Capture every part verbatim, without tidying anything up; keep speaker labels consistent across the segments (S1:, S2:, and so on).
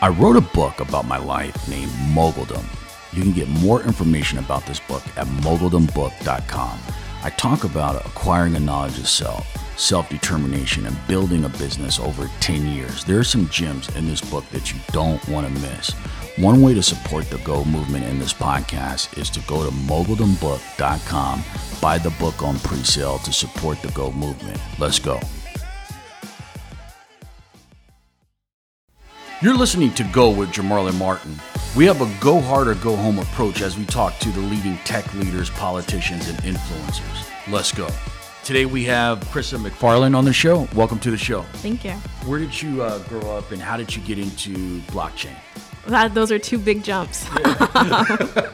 S1: I wrote a book about my life named Moguldom. You can get more information about this book at moguldom book dot com. I talk about acquiring a knowledge of self, self-determination, and building a business over ten years. There are some gems in this book that you don't want to miss. One way to support the Go movement in this podcast is to go to moguldom book dot com, buy the book on pre-sale to support the Go movement. Let's go. You're listening to Go with Jamarlin Martin. We have a go hard or go home approach as we talk to the leading tech leaders, politicians, and influencers. Let's go. Today we have Krista McFarland on the show. Welcome to the show.
S2: Thank you.
S1: Where did you uh, grow up and how did you get into blockchain?
S2: That, those are two big jumps. Yeah.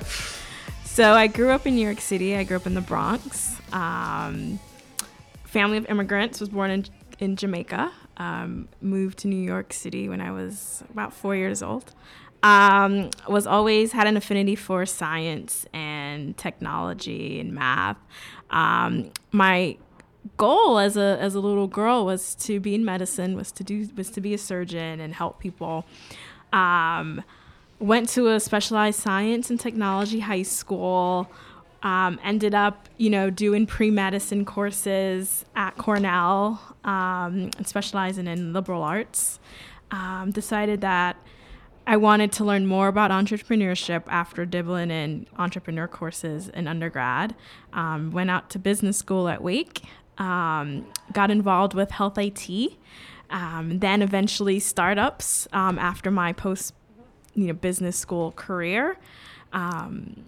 S2: So I grew up in New York City. I grew up in the Bronx. Um, family of immigrants, was born in, in Jamaica. Um, moved to New York City when I was about four years old. Um, was always had an affinity for science and technology and math. Um, my goal as a as a little girl was to be in medicine, was to do was to be a surgeon and help people. Um, went to a specialized science and technology high school. Um, ended up, you know, doing pre-medicine courses at Cornell um, and specializing in liberal arts. Um, decided that I wanted to learn more about entrepreneurship after dibbling in entrepreneur courses in undergrad. Um, went out to business school at Wake, um, got involved with health I T, um, then eventually startups um, after my post, you know, business school career. Um,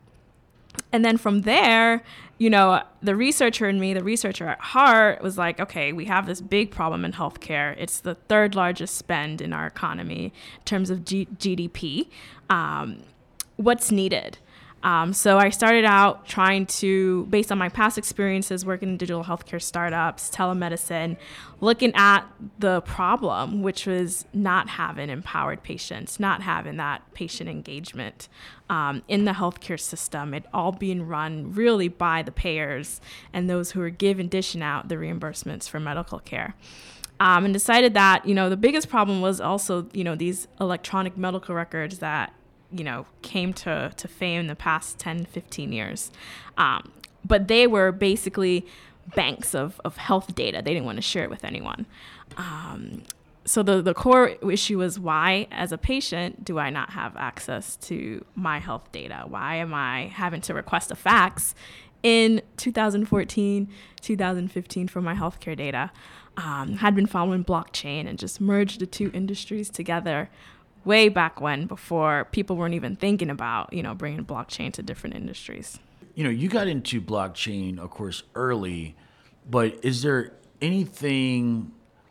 S2: And then from there, you know, the researcher in me, the researcher at heart was like, okay, we have this big problem in healthcare. It's the third largest spend in our economy in terms of G- GDP. Um, what's needed? Um, so I started out trying to, based on my past experiences working in digital healthcare startups, telemedicine, looking at the problem, which was not having empowered patients, not having that patient engagement um, in the healthcare system, it all being run really by the payers and those who are giving, dishing out the reimbursements for medical care. Um, and decided that, you know, the biggest problem was also, you know, these electronic medical records that you know, came to, to fame in the past ten, fifteen years. Um, but they were basically banks of, of health data. They didn't want to share it with anyone. Um, so the, the core issue was, why, as a patient, do I not have access to my health data? Why am I having to request a fax in two thousand fourteen, two thousand fifteen for my healthcare data? Um, had been following blockchain and just merged the two industries together way back when, before people weren't even thinking about, you know, bringing blockchain to different industries.
S1: You know, you got into blockchain, of course, early, but is there anything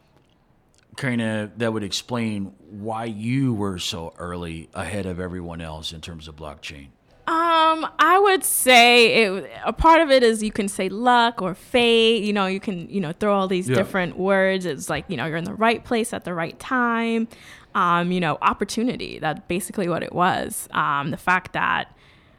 S1: kind of that would explain why you were so early ahead of everyone else in terms of blockchain?
S2: Um, I would say it, a part of it is, you can say luck or fate. You know, you can, you know, throw all these yeah. different words. It's like, you know, you're in the right place at the right time. Um, you know, opportunity. That's basically what it was. Um, the fact that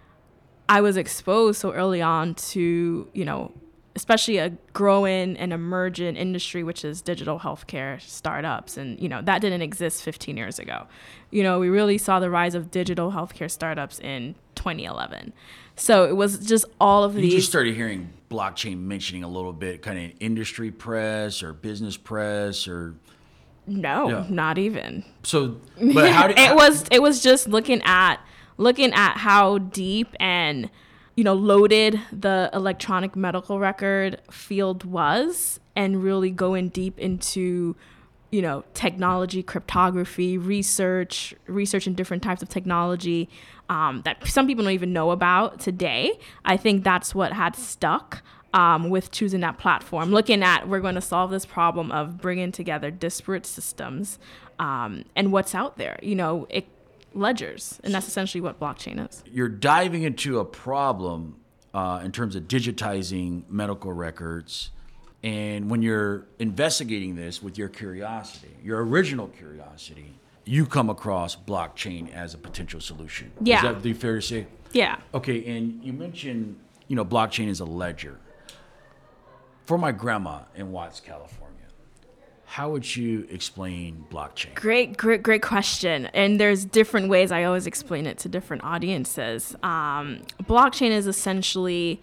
S2: I was exposed so early on to, you know, especially a growing and emerging industry, which is digital healthcare startups. And, you know, that didn't exist fifteen years ago. You know, we really saw the rise of digital healthcare startups in twenty eleven. So it was just all of
S1: you
S2: these.
S1: You just started hearing blockchain mentioning a little bit, kind of industry press or business press or...
S2: No, yeah. Not even.
S1: So, but how did
S2: it was? It was just looking at looking at how deep and, you know, loaded the electronic medical record field was, and really going deep into, you know, technology, cryptography, research, research in different types of technology um, that some people don't even know about today. I think that's what had stuck. Um, with choosing that platform, looking at, we're going to solve this problem of bringing together disparate systems um, and what's out there, you know, it, ledgers. And that's essentially what blockchain is.
S1: You're diving into a problem uh, in terms of digitizing medical records. And when you're investigating this with your curiosity, your original curiosity, you come across blockchain as a potential solution.
S2: Yeah.
S1: Is that fair to say?
S2: Yeah.
S1: Okay. And you mentioned, you know, blockchain is a ledger. For my grandma in Watts, California, how would you explain blockchain?
S2: Great, great, great question. And there's different ways I always explain it to different audiences. Um, blockchain is essentially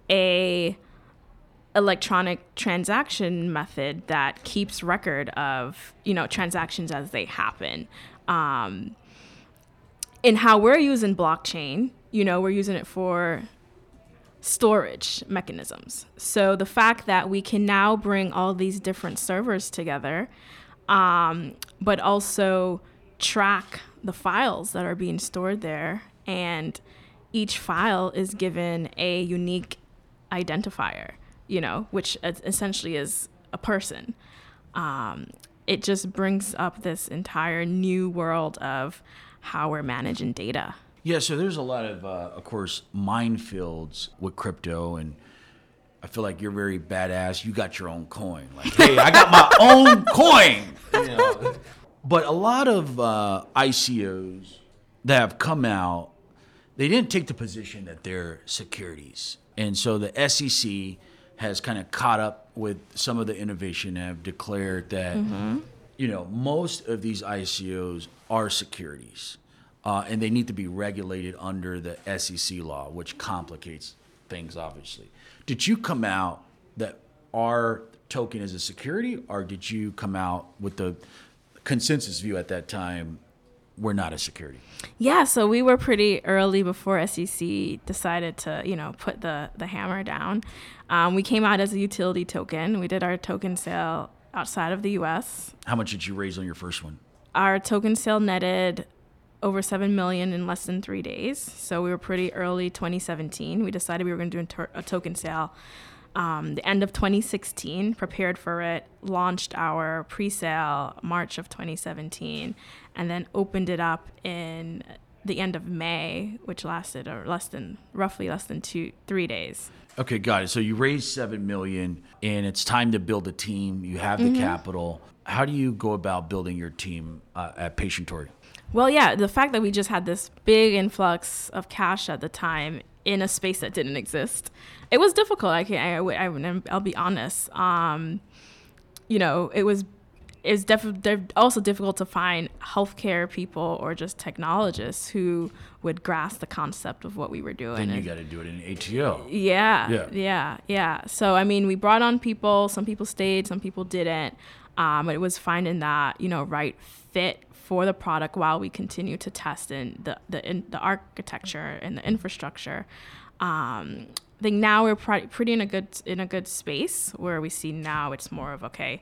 S2: a electronic transaction method that keeps record of, you know, transactions as they happen. Um, and how we're using blockchain, you know, we're using it for storage mechanisms. So the fact that we can now bring all these different servers together, um, but also track the files that are being stored there, and each file is given a unique identifier, you know, which essentially is a person. Um, it just brings up this entire new world of how we're managing data.
S1: Yeah, so there's a lot of, uh, of course, minefields with crypto, and I feel like you're very badass. You got your own coin. Like, hey, I got my own coin. You know? But a lot of uh, I C Os that have come out, they didn't take the position that they're securities. And so the S E C has kind of caught up with some of the innovation and have declared that, mm-hmm. you know, most of these I C Os are securities. Uh, and they need to be regulated under the S E C law, which complicates things, obviously. Did you come out that our token is a security, or did you come out with the consensus view at that time, we're not a security?
S2: Yeah, so we were pretty early before S E C decided to, you know, put the, the hammer down. Um, we came out as a utility token. We did our token sale outside of the U S.
S1: How much did you raise on your first one?
S2: Our token sale netted over seven million in less than three days. So we were pretty early twenty seventeen. We decided we were going to do a, to- a token sale um, the end of twenty sixteen, prepared for it, launched our pre-sale March of twenty seventeen, and then opened it up in the end of May, which lasted or less than roughly less than two, three days.
S1: Okay, got it. So you raised seven million, and it's time to build a team. You have the mm-hmm. capital. How do you go about building your team uh, at Patientori?
S2: Well, yeah, the fact that we just had this big influx of cash at the time in a space that didn't exist, it was difficult. I can, I, I, I'll be honest. Um, you know, it was it was def- also difficult to find healthcare people or just technologists who would grasp the concept of what we were doing.
S1: Then you got to do it in A T O.
S2: Yeah,
S1: yeah,
S2: yeah, yeah. So, I mean, we brought on people. Some people stayed, some people didn't. Um, it was finding that, you know, right fit for the product while we continue to test in the the, in the architecture and the infrastructure. Um, I think now we're pr- pretty in a good in a good space where we see now it's more of, okay,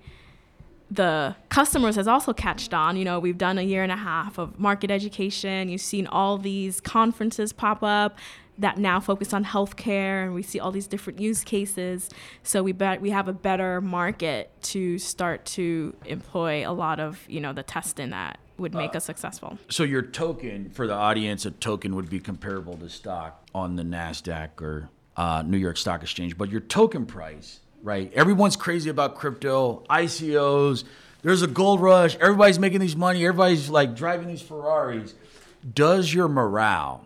S2: the customers has also catched on. You know, we've done a year and a half of market education. You've seen all these conferences pop up that now focus on healthcare, and we see all these different use cases. So we bet we have a better market to start to employ a lot of, you know, the testing that would make uh, us successful.
S1: So your token, for the audience, a token would be comparable to stock on the NASDAQ or uh, New York Stock Exchange. But your token price, right? Everyone's crazy about crypto, I C Os. There's a gold rush. Everybody's making these money. Everybody's like driving these Ferraris. Does your morale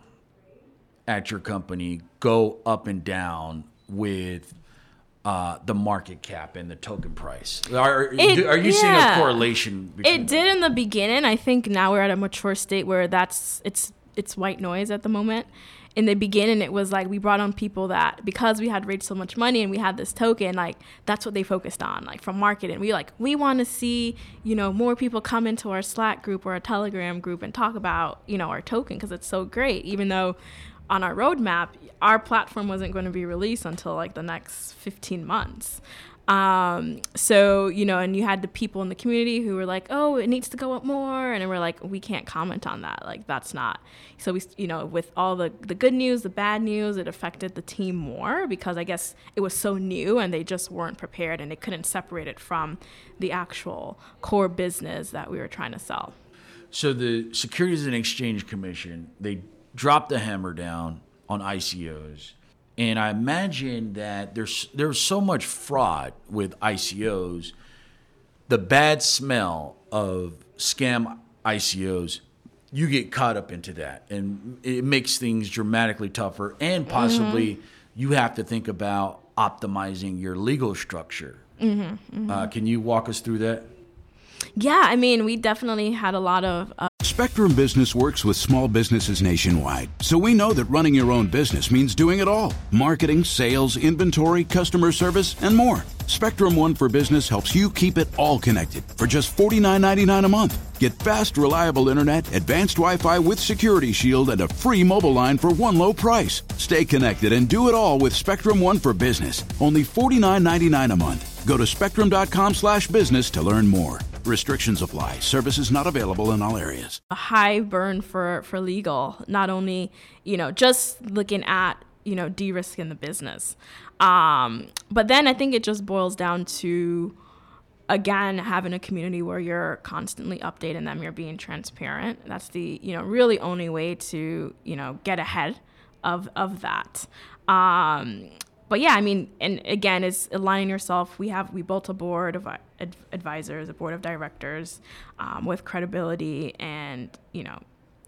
S1: at your company go up and down with uh, the market cap and the token price? Are,
S2: it,
S1: are you
S2: yeah.
S1: seeing a correlation between
S2: It did in the beginning. I think now we're at a mature state where that's it's it's white noise at the moment. In the beginning, it was like we brought on people that, because we had raised so much money and we had this token, like that's what they focused on, like from marketing. We like we want to see, you know, more people come into our Slack group or a Telegram group and talk about, you know, our token because it's so great, even though on our roadmap, our platform wasn't going to be released until like the next fifteen months. Um, so, you know, and you had the people in the community who were like, oh, it needs to go up more. And we're like, we can't comment on that. Like, that's not. So we, you know, with all the, the good news, the bad news, it affected the team more because I guess it was so new and they just weren't prepared and they couldn't separate it from the actual core business that we were trying to sell.
S1: So the Securities and Exchange Commission, they dropped the hammer down on I C Os. And I imagine that there's there's so much fraud with I C Os. The bad smell of scam I C Os, you get caught up into that. And it makes things dramatically tougher. And possibly mm-hmm. you have to think about optimizing your legal structure. Mm-hmm, mm-hmm. Uh, can you walk us through that?
S2: Yeah, I mean, we definitely had a lot of uh,
S3: Spectrum Business works with small businesses nationwide, so we know that running your own business means doing it all. Marketing, sales, inventory, customer service, and more. Spectrum One for Business helps you keep it all connected for just forty-nine ninety-nine a month. Get fast, reliable internet, advanced Wi-Fi with Security Shield, and a free mobile line for one low price. Stay connected and do it all with Spectrum One for Business. Only forty-nine ninety-nine a month. Go to spectrum.com slash business to learn more. Restrictions apply. Services not available in all areas.
S2: a high burn for, for legal, not only, you know, just looking at, you know, de-risking the business. Um, but then I think it just boils down to, again, having a community where you're constantly updating them, you're being transparent. That's the, you know, really only way to, you know, get ahead of, of that. Um, But yeah, I mean, and again, it's aligning yourself. We have, we built a board of ad- advisors, a board of directors um, with credibility and, you know,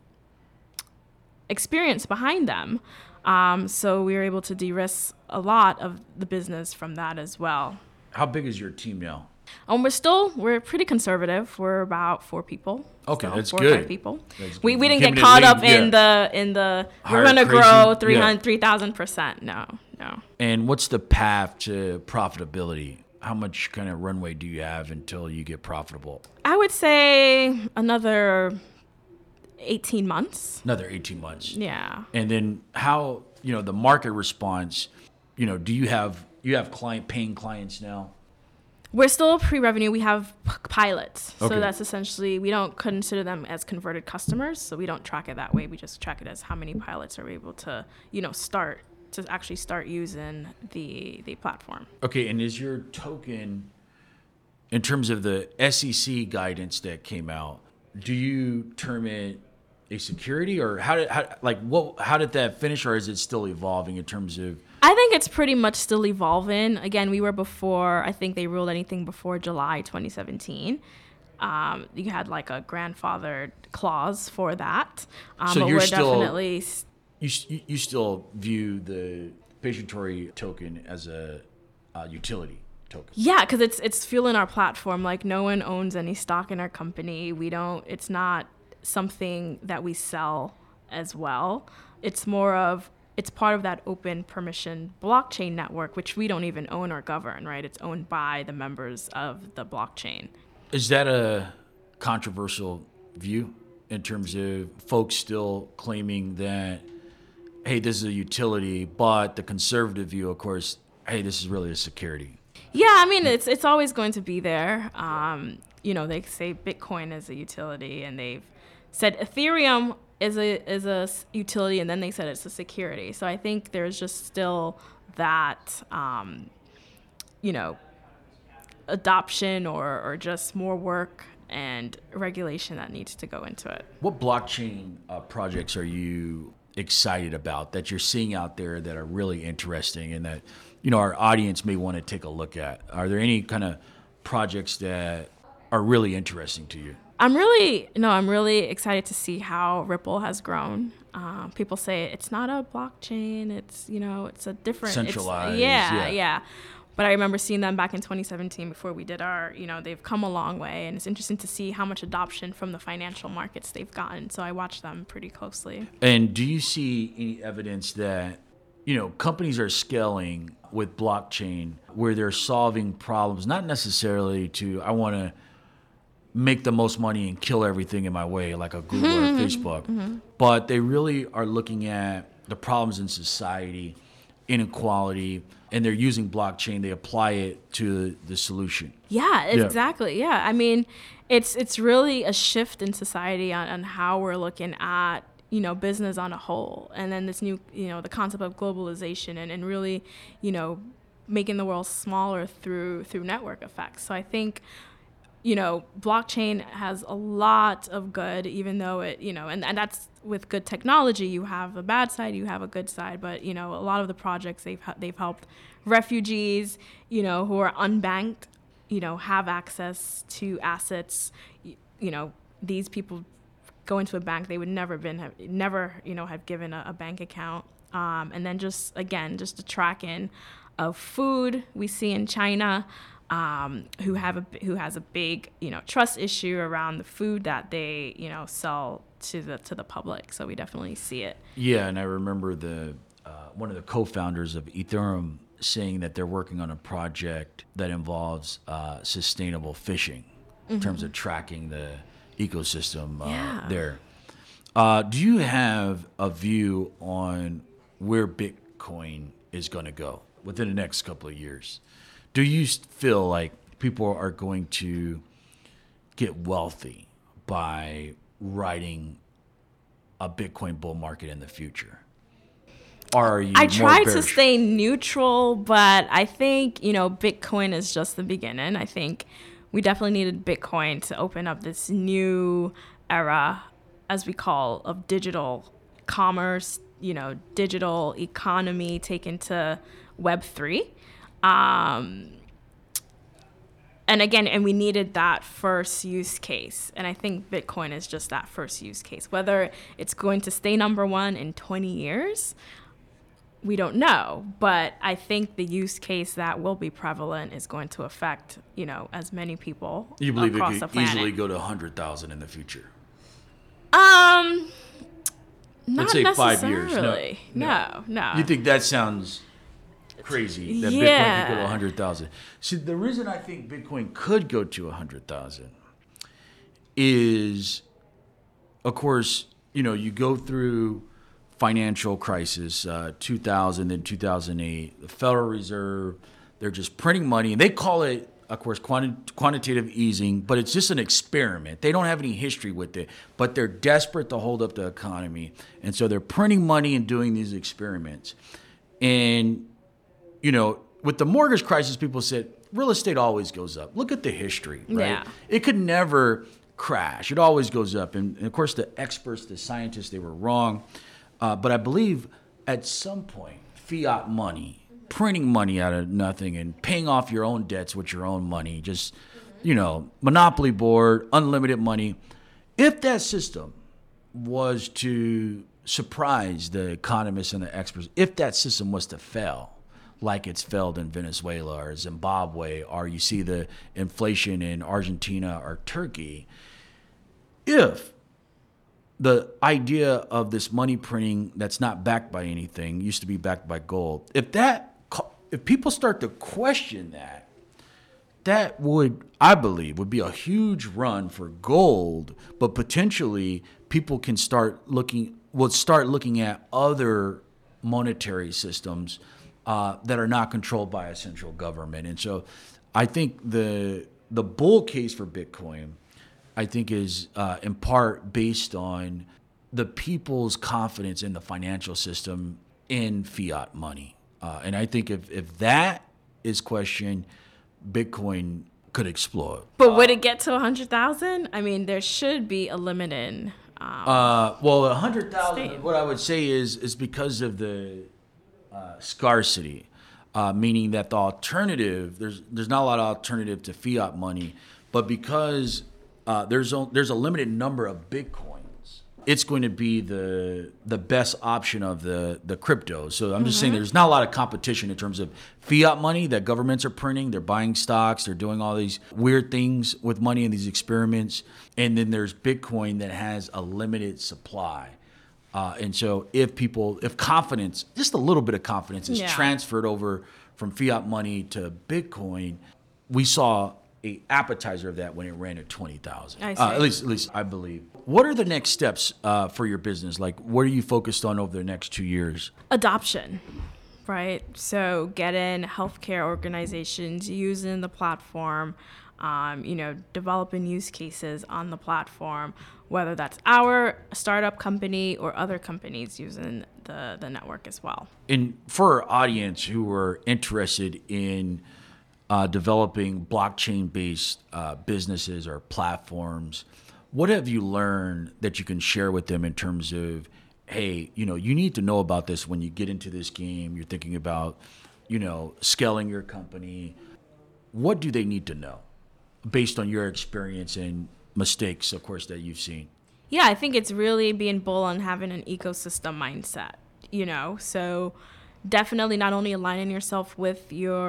S2: experience behind them. Um, so we were able to de-risk a lot of the business from that as well.
S1: How big is your team now?
S2: Um, we're still, we're pretty conservative. We're about four people.
S1: Okay,
S2: so
S1: that's
S2: four
S1: good.
S2: Or five people.
S1: That's
S2: we
S1: good.
S2: we
S1: You
S2: didn't
S1: came
S2: get
S1: in
S2: caught
S1: lead,
S2: up in
S1: yeah.
S2: the in the
S1: Hire
S2: we're gonna
S1: crazy,
S2: grow three
S1: yeah.
S2: hundred three thousand percent. No, no.
S1: And what's the path to profitability? How much kind of runway do you have until you get profitable?
S2: I would say another eighteen months.
S1: Another eighteen months.
S2: Yeah.
S1: And then how, you know, the market response, you know, do you have, you have client paying clients now?
S2: We're still pre-revenue. We have p- pilots.
S1: Okay.
S2: So that's essentially, we don't consider them as converted customers. So we don't track it that way. We just track it as how many pilots are we able to, you know, start, to actually start using the the platform.
S1: Okay, and is your token, in terms of the S E C guidance that came out, do you term it a security, or how did how, like what how did that finish, or is it still evolving in terms of?
S2: I think it's pretty much still evolving. Again, we were before, I think they ruled anything before July twenty seventeen. Um, you had like a grandfathered clause for that. Um,
S1: So
S2: but
S1: you're
S2: we're
S1: still-
S2: definitely s-
S1: You s- you still view the Patientory token as a uh, utility token?
S2: Yeah, because it's it's fueling our platform. Like, no one owns any stock in our company. We don't. It's not something that we sell as well. It's more of, it's part of that open permission blockchain network, which we don't even own or govern. Right? It's owned by the members of the blockchain.
S1: Is that a controversial view in terms of folks still claiming that, hey, this is a utility, but the conservative view, of course, hey, this is really a security?
S2: Yeah, I mean, it's it's always going to be there. Um, you know, they say Bitcoin is a utility, and they've said Ethereum is a is a s- utility, and then they said it's a security. So I think there's just still that, um, you know, adoption or or just more work and regulation that needs to go into it.
S1: What blockchain uh, projects are you excited about that you're seeing out there that are really interesting and that, you know, our audience may want to take a look at? Are there any kind of projects that are really interesting to you?
S2: I'm really, no, I'm really excited to see how Ripple has grown. Uh, people say it's not a blockchain, it's, you know, it's a different, it's-
S1: Centralized,
S2: yeah,
S1: yeah.
S2: yeah. But I remember seeing them back in twenty seventeen before we did our, you know, they've come a long way, and it's interesting to see how much adoption from the financial markets they've gotten. So I watch them pretty closely.
S1: And do you see any evidence that, you know, companies are scaling with blockchain where they're solving problems, not necessarily to, I want to make the most money and kill everything in my way, like a Google or a Facebook, but they really are looking at the problems in society, inequality, and they're using blockchain. They apply it to the solution.
S2: Yeah,
S1: Yeah.
S2: exactly. Yeah, I mean, it's it's really a shift in society on, on how we're looking at, you know, business on a whole, and then this new, you know, the concept of globalization and, and really, you know, making the world smaller through through network effects. So I think, you know, blockchain has a lot of good, even though it, you know, and, and that's with good technology, you have a bad side, you have a good side, but, you know, a lot of the projects they've, they've helped refugees, you know, who are unbanked, you know, have access to assets. You, you know, these people go into a bank, they would never been, have, never, you know, have given a, a bank account. Um, and then just, again, just the tracking of food we see in China. um, who have a who has a big, you know, trust issue around the food that they, you know, sell to the to the public. So we definitely see it.
S1: Yeah, and I remember the uh, one of the co-founders of Ethereum saying that they're working on a project that involves uh, sustainable fishing in mm-hmm. terms of tracking the ecosystem uh,
S2: yeah.
S1: there. Uh, do you have a view on where Bitcoin is going to go within the next couple of years? Do you feel like people are going to get wealthy by riding a Bitcoin bull market in the future? Or are you
S2: I
S1: more
S2: try
S1: bearish?
S2: to stay neutral, but I think, you know, Bitcoin is just the beginning. I think we definitely needed Bitcoin to open up this new era, as we call, of digital commerce, you know, digital economy taken to Web three. Um, and again, and we needed that first use case. And I think Bitcoin is just that first use case. Whether it's going to stay number one in twenty years, we don't know. But I think the use case that will be prevalent is going to affect, you know, as many people
S1: You believe
S2: across
S1: it
S2: the
S1: could
S2: planet.
S1: easily go to one hundred thousand in the future?
S2: Um, not
S1: Let's say five years.
S2: necessarily.
S1: No,
S2: No, no.
S1: You think that sounds crazy, that Bitcoin
S2: Yeah.
S1: could go to one hundred thousand? See, the reason I think Bitcoin could go to one hundred thousand is, of course, you know, you go through financial crisis, uh, two thousand, then two thousand eight, the Federal Reserve, they're just printing money, and they call it, of course, quanti- quantitative easing, but it's just an experiment. They don't have any history with it, but they're desperate to hold up the economy. And so they're printing money and doing these experiments. And, you know, with the mortgage crisis, people said, real estate always goes up. Look at the history, right?
S2: Yeah.
S1: It could never crash. It always goes up. And, and of course, the experts, the scientists, they were wrong. Uh, but I believe at some point, fiat money, printing money out of nothing and paying off your own debts with your own money, just, you know, monopoly board, unlimited money. If that system was to surprise the economists and the experts, if that system was to fail, like it's failed in Venezuela or Zimbabwe, or you see the inflation in Argentina or Turkey, if the idea of this money printing that's not backed by anything, used to be backed by gold, if that if people start to question that, that would, I believe, would be a huge run for gold, but potentially people can start looking, will start looking at other monetary systems uh, that are not controlled by a central government. And so I think the the bull case for Bitcoin, I think, is uh, in part based on the people's confidence in the financial system in fiat money. Uh, and I think if, if that is questioned, Bitcoin could explode.
S2: But would it get to one hundred thousand? I mean, there should be a limit in. Um,
S1: Uh, well, one hundred thousand,
S2: State.
S1: what I would say is is because of the uh, scarcity, uh, meaning that the alternative, there's there's not a lot of alternative to fiat money, but because uh, there's a, there's a limited number of Bitcoins, it's going to be the the best option of the, the crypto. So I'm just
S2: Mm-hmm.
S1: saying there's not a lot of competition in terms of fiat money that governments are printing. They're buying stocks. They're doing all these weird things with money in these experiments. And then there's Bitcoin that has a limited supply. Uh, and so if people, if confidence, just a little bit of confidence is
S2: Yeah.
S1: transferred over from fiat money to Bitcoin, we saw a appetizer of that when it ran at twenty thousand.
S2: I see.
S1: Uh, at least, at least I believe. What are the next steps uh, for your business? Like, what are you focused on over the next two years?
S2: adoption, right? So getting healthcare organizations using the platform, um, you know, developing use cases on the platform, whether that's our startup company or other companies using the, the network as well.
S1: And for our audience who are interested in uh, developing blockchain-based uh, businesses or platforms, what have you learned that you can share with them in terms of, hey, you know, you need to know about this when you get into this game, you're thinking about, you know, scaling your company. What do they need to know based on your experience and mistakes, of course, that you've seen?
S2: Yeah, I think it's really being bull on having an ecosystem mindset, you know, so definitely not only aligning yourself with your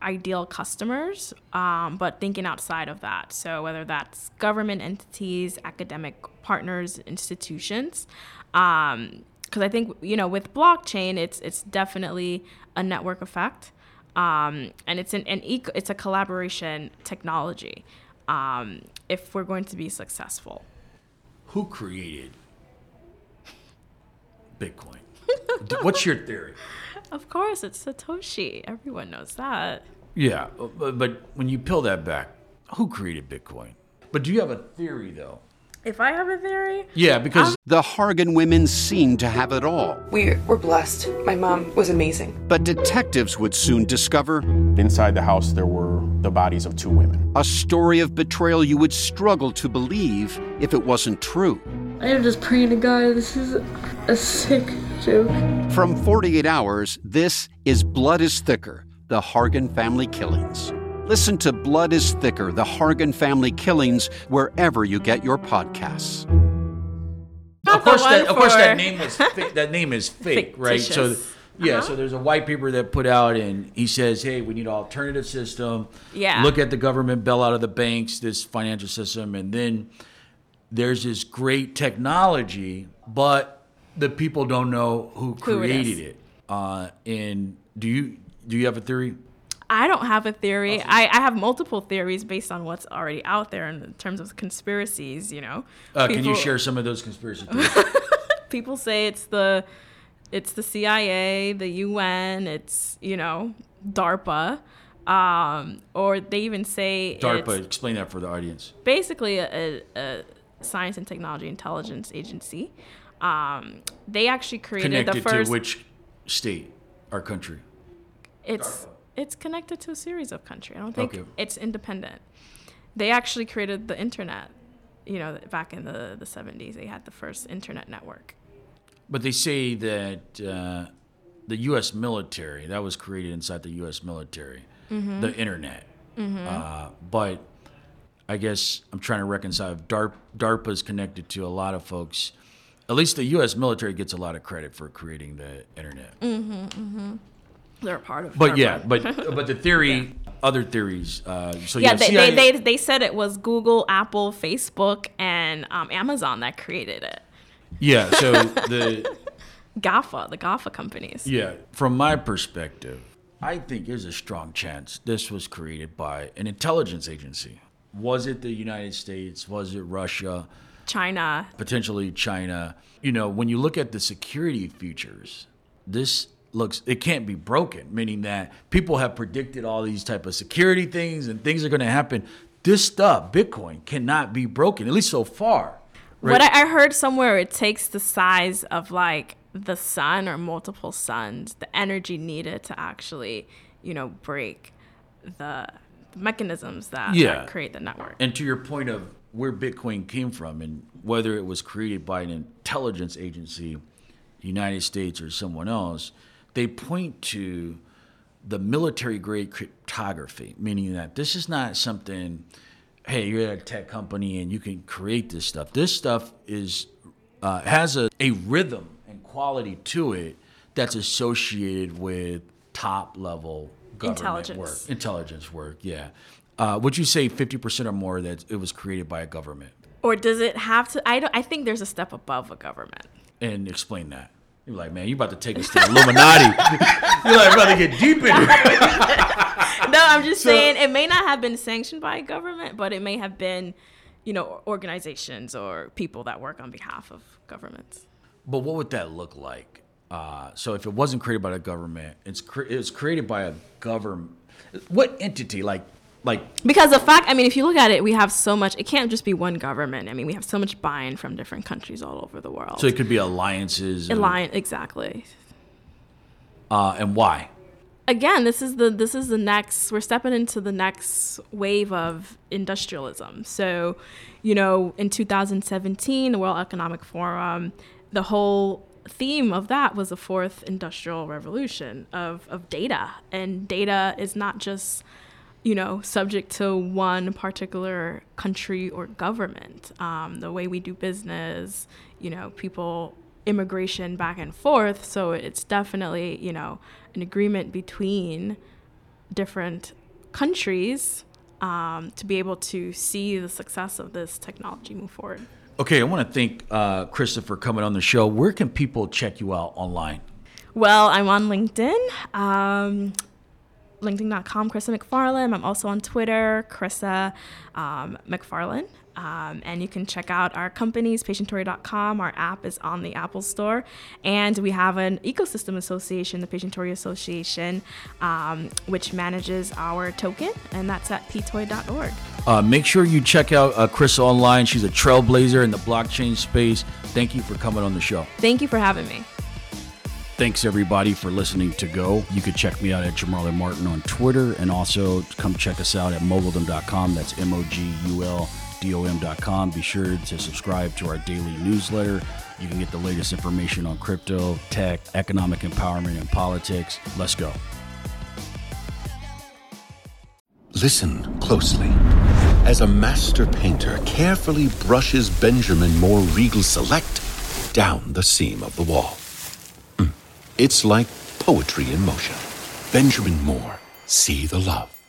S2: ideal customers, um, but thinking outside of that. So whether that's government entities, academic partners, institutions, um, because I think, you know, with blockchain, it's it's definitely a network effect, um, and it's an, an eco, it's a collaboration technology. Um, if we're going to be successful.
S1: Who created Bitcoin? What's your theory?
S2: Of course, it's Satoshi. Everyone knows that.
S1: Yeah, but, but when you peel that back, who created Bitcoin? But do you have a theory, though?
S2: If I have a theory?
S1: Yeah, because... Um,
S4: the Hargan women seemed to have it all.
S5: We were blessed. My mom was amazing.
S4: But detectives would soon discover...
S6: inside the house, there were the bodies of two women.
S4: A story of betrayal you would struggle to believe if it wasn't true.
S7: I am just praying to God, this is a sick joke.
S4: From forty-eight hours, this is Blood is Thicker, the Hargan family killings. Listen to Blood is Thicker, the Hargan family killings, wherever you get your podcasts.
S1: Of course, that, of course, that name was fi- that name is fake, right? So, yeah.
S2: Uh-huh.
S1: So there's a white paper that put out, and he says, "Hey, we need an alternative system.
S2: Yeah.
S1: Look at the government bailout of the banks, this financial system, and then there's this great technology, but the people don't know who created
S2: who it.
S1: it. Uh, and do you do you have a theory?
S2: I don't have a theory. I, I have multiple theories based on what's already out there in terms of conspiracies, you know.
S1: Uh,
S2: people,
S1: can you share some of those conspiracy theories?
S2: People say it's the it's the C I A, the U N, it's, you know, DARPA. Um, or they even say
S1: DARPA,
S2: it's
S1: explain that for the audience.
S2: Basically a, a science and technology intelligence agency. Um, they actually created
S1: Connected
S2: the first...
S1: to which state or country?
S2: It's...
S1: DARPA.
S2: It's connected to a series of countries. I don't think
S1: okay.
S2: it's independent. They actually created the internet, you know, back in the, the seventies. They had the first internet network.
S1: But they say that uh, the U S military, that was created inside the U S military, mm-hmm. the internet. Mm-hmm. Uh, but I guess I'm trying to reconcile. DARPA, DARPA is connected to a lot of folks. At least the U S military gets a lot of credit for creating the internet.
S2: Mm-hmm, mm-hmm. They're a part of it.
S1: But yeah, but but the theory, yeah. other theories. Uh, so
S2: yeah,
S1: yeah,
S2: they,
S1: C I A,
S2: they, they they said it was Google, Apple, Facebook, and um, Amazon that created it.
S1: Yeah, so the
S2: GAFA, the GAFA companies.
S1: Yeah, from my perspective, I think there's a strong chance this was created by an intelligence agency. Was it the United States? Was it Russia?
S2: China.
S1: Potentially China. You know, when you look at the security features, this looks, it can't be broken, meaning that people have predicted all these type of security things and things are going to happen. This stuff, Bitcoin, cannot be broken, at least so far. Right?
S2: What I heard somewhere, it takes the size of like the sun or multiple suns, the energy needed to actually, you know, break the mechanisms that,
S1: yeah.
S2: that create the network.
S1: And to your point of where Bitcoin came from and whether it was created by an intelligence agency, the United States or someone else, they point to the military-grade cryptography, meaning that this is not something, hey, you're at a tech company and you can create this stuff. This stuff is uh, has a, a rhythm and quality to it that's associated with top-level government
S2: Intelligence.
S1: work. Intelligence work, yeah. Uh, would you say fifty percent or more that it was created by a government?
S2: Or does it have to? I don't. I think there's a step above a government.
S1: And explain that. You're like, man, you about to take us to the Illuminati. You're like, about to get deep in it.
S2: No, I'm just so, saying it may not have been sanctioned by a government, but it may have been, you know, organizations or people that work on behalf of governments.
S1: But what would that look like? Uh, so if it wasn't created by the government, it's cre- it was created by a government. What entity? Like, like
S2: because the fact, I mean, if you look at it, we have so much. It can't just be one government. I mean, we have so much buy-in from different countries all over the world.
S1: So it could be alliances.
S2: Alliance, exactly.
S1: Uh, and why?
S2: Again, this is the this is the next. We're stepping into the next wave of industrialism. So, you know, in two thousand seventeen, the World Economic Forum, the whole theme of that was the fourth industrial revolution of of data, and data is not just, you know, subject to one particular country or government. Um, the way we do business, you know, people, immigration back and forth. So it's definitely, you know, an agreement between different countries um, to be able to see the success of this technology move forward.
S1: Okay, I want to thank uh, Krista for coming on the show. Where can people check you out online?
S2: Well, I'm on LinkedIn, um, linkedin dot com, Krista McFarland. I'm also on Twitter, Krista um, McFarland. Um, and you can check out our companies, patientory dot com. Our app is on the Apple Store. And we have an ecosystem association, the Patientory Association, um, which manages our token, and that's at p toy dot org.
S1: Uh, make sure you check out uh, Krista online. She's a trailblazer in the blockchain space. Thank you for coming on the show.
S2: Thank you for having me.
S1: Thanks, everybody, for listening to Go. You can check me out at Jamarlin Martin on Twitter, and also come check us out at moguldom dot com. That's M O G U L D O M dot com. Be sure to subscribe to our daily newsletter. You can get the latest information on crypto, tech, economic empowerment, and politics. Let's go.
S8: Listen closely as a master painter carefully brushes Benjamin Moore Regal Select down the seam of the wall. It's like poetry in motion. Benjamin Moore, see the love.